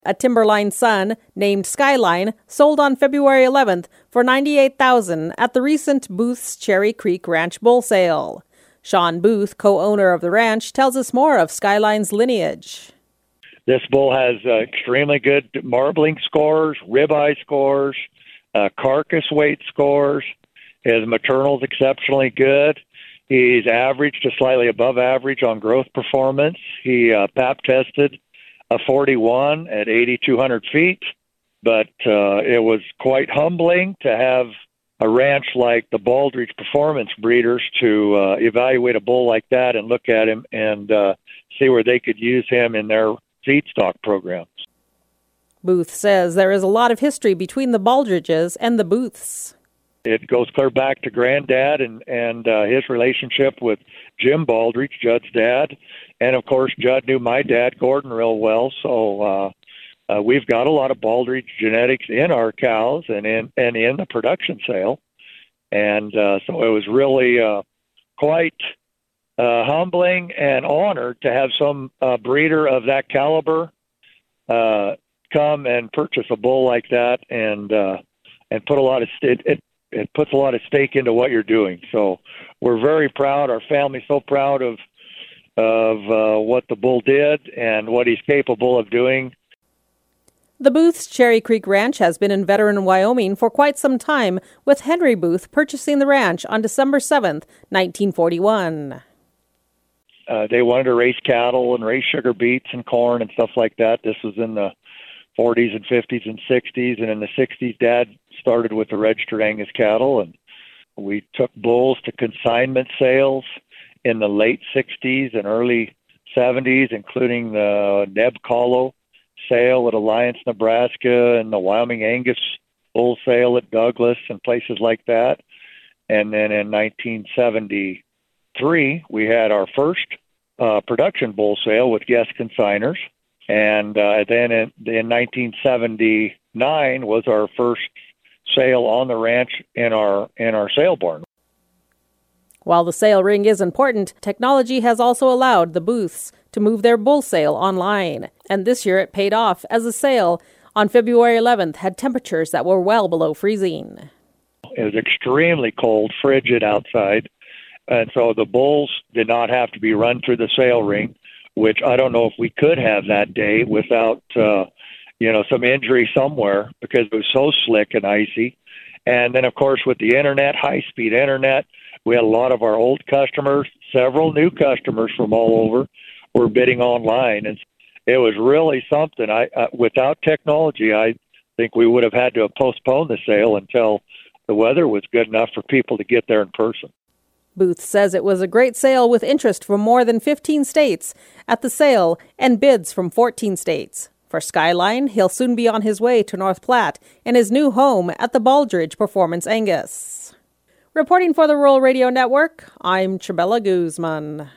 A Timberline son named Skyline sold on February 11th for $98,000 at the recent Booth's Cherry Creek Ranch bull sale. Sean Booth, co-owner of the ranch, tells us more of Skyline's lineage. This bull has extremely good marbling scores, ribeye scores, carcass weight scores. His maternal's exceptionally good. He's average to slightly above average on growth performance. He pap tested a 41 at 8,200 feet, but it was quite humbling to have a ranch like the Baldridge Performance Breeders to evaluate a bull like that and look at him and see where they could use him in their feed stock programs. Booth says there is a lot of history between the Baldridges and the Booths. It goes clear back to Granddad and his relationship with Jim Baldridge, Judd's dad. And, of course, Judd knew my dad, Gordon, real well. So we've got a lot of Baldridge genetics in our cows and in the production sale. And so it was really quite humbling and honored to have some breeder of that caliber come and purchase a bull like that and put a lot of it puts a lot of stake into what you're doing. So we're very proud. Our family's so proud of what the bull did and what he's capable of doing. The Booth's Cherry Creek Ranch has been in Veteran, Wyoming for quite some time, with Henry Booth purchasing the ranch on December 7th, 1941. They wanted to raise cattle and raise sugar beets and corn and stuff like that. This was in the 40s and 50s and 60s. And in the 60s, Dad started with the registered Angus cattle. And we took bulls to consignment sales in the late 60s and early 70s, including the Neb Colo sale at Alliance, Nebraska, and the Wyoming Angus bull sale at Douglas and places like that. And then in 1973, we had our first production bull sale with guest consigners. And then in 1979 was our first sale on the ranch in our sale barn. While the sale ring is important, technology has also allowed the Booths to move their bull sale online. And this year it paid off, as the sale on February 11th had temperatures that were well below freezing. It was extremely cold, frigid outside. And so the bulls did not have to be run through the sale ring, which I don't know if we could have that day without, some injury somewhere because it was so slick and icy. And then, of course, with the internet, high-speed internet, we had a lot of our old customers, several new customers from all over were bidding online. And it was really something. Without technology, I think we would have had to have postponed the sale until the weather was good enough for people to get there in person. Booth says it was a great sale with interest from more than 15 states at the sale and bids from 14 states. For Skyline, he'll soon be on his way to North Platte and his new home at the Baldridge Performance Angus. Reporting for the Rural Radio Network, I'm Chabela Guzman.